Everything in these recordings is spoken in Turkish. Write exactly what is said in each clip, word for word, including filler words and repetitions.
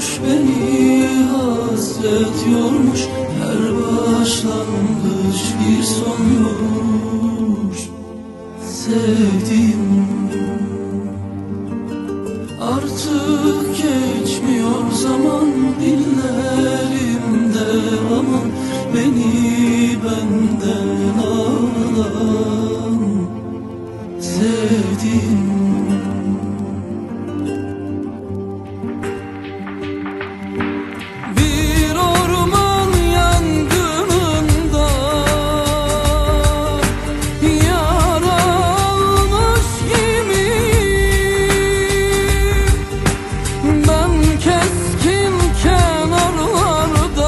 yormuş beni, hasret yormuş. Her başlangıç bir sonmuş. Sevdim, artık geçmiyor zaman dillerimde. Aman beni benden alan. Sevdim, bir orman yangınında yaralmış gibiyim. Ben keskin kenarlarda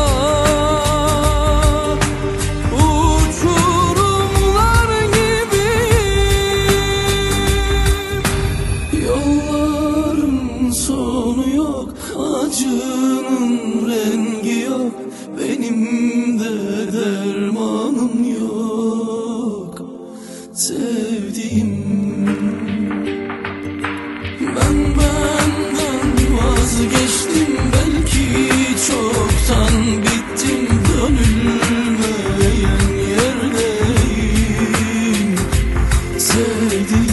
uçurumlar gibiyim. Yolların sonu yok, acının rengi yok. Benim de dermanım yok. Sevdim, ben benden vazgeçtim. Belki çoktan bittim, dönülmeyen yerdeyim. Sevdim,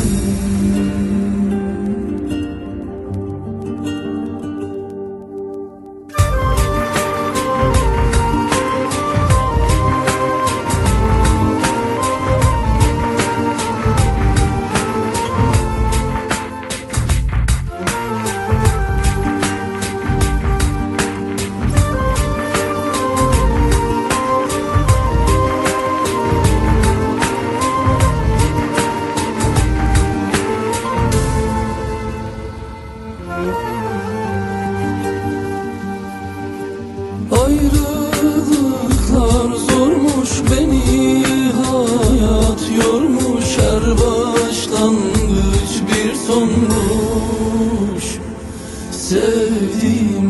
ayrılıklar zormuş beni, hayat yormuş. Her başlangıç bir sonmuş. Sevdim,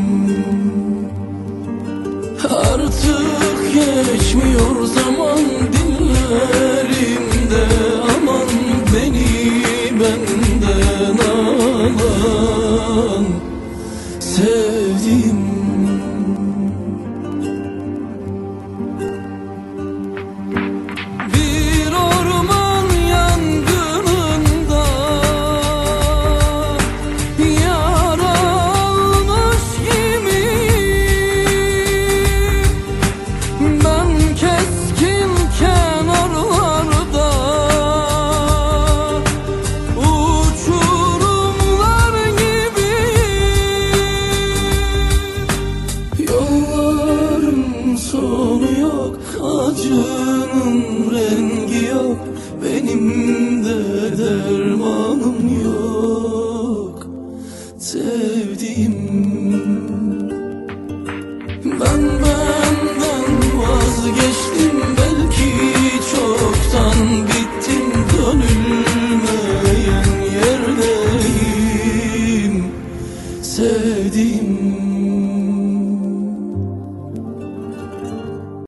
artık geçmiyor zaman dillerimde. Aman beni benden alan. Sevdim, bir orman yangınında yaralmış gibiyim. Ben keskin kenarlarda uçurumlar gibiyim. Yolların sonu yok, acının rengi yok. Benim de dermanım yok. Sevdim, ben benden vazgeçtim. Belki çoktan bittim, dönülmeyen yerdeyim. Sevdim.